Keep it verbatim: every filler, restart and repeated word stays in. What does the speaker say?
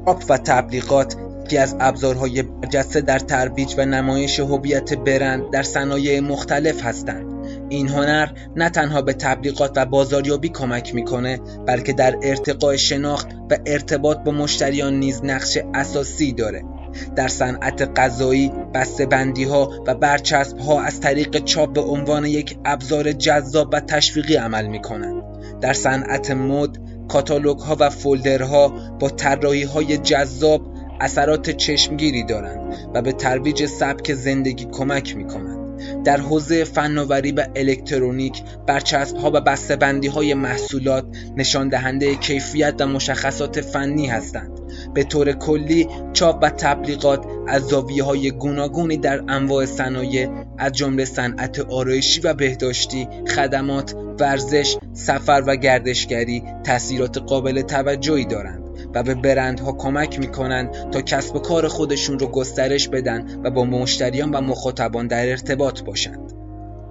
چاپ و تبلیغات یکی از ابزارهای برجسته در ترویج و نمایش هویت برند در صنایع مختلف هستند. این هنر نه تنها به تبلیغات و بازاریابی کمک میکنه، بلکه در ارتقاء شناخت و ارتباط با مشتریان نیز نقش اساسی داره. در صنعت غذایی بسته‌بندی‌ها و برچسب‌ها از طریق چاپ به عنوان یک ابزار جذاب و تشویقی عمل می‌کنند. در صنعت مد کاتالوگ‌ها و فولدرها با طراحی‌های جذاب اثرات چشمگیری دارند و به ترویج سبک زندگی کمک می‌کنند. در حوزه فناوری و الکترونیک برچسب‌ها و بسته‌بندی‌های محصولات نشان دهنده کیفیت و مشخصات فنی هستند. به طور کلی چاپ و تبلیغات از زاویه‌های گوناگونی در انواع صنایع از جمله صنعت آرایشی و بهداشتی، خدمات، ورزش، سفر و گردشگری تأثیرات قابل توجهی دارند و به برندها کمک می‌کنند تا کسب و کار خودشون رو گسترش بدن و با مشتریان و مخاطبان در ارتباط باشند.